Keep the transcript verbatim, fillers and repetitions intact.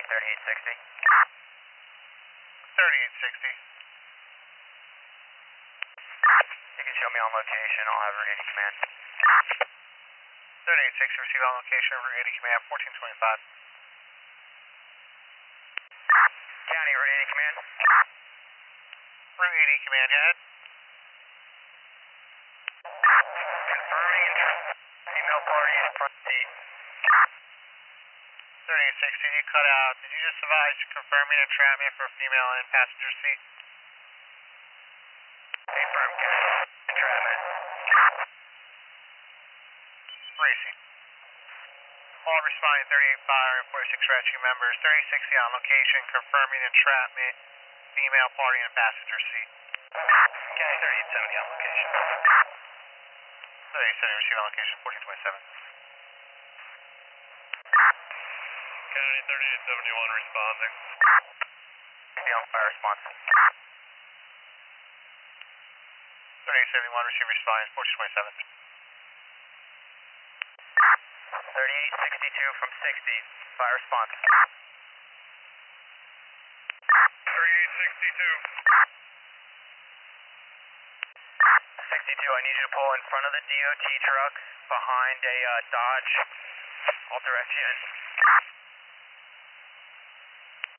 thirty-eight sixty. thirty-eight sixty. You can show me on location, I'll have Route eighty command. thirty-eight sixty, receive on location, Route eighty command, fourteen twenty-five. County, Route eighty command. Route eighty command, head. Confirming female party in front seat. thirty-eight sixty, you cut out. Did you just advise confirming entrapment for female in passenger seat? Confirm, County. Entrapment. Racing. All responding thirty-eight fire and forty-six rescue members. thirty sixty on location, confirming entrapment, female party in passenger seat. County, thirty-eight seventy on location. thirty-eight seventy, receive on location, fourteen twenty-seven. County, thirty-eight seventy-one responding. Be on fire response. thirty-eight seventy-one, receive responding, fourteen twenty-seven. thirty-eight sixty-two from sixty, fire response. thirty-eight sixty-two. sixty-two, I need you to pull in front of the D O T truck behind a uh, Dodge All Direction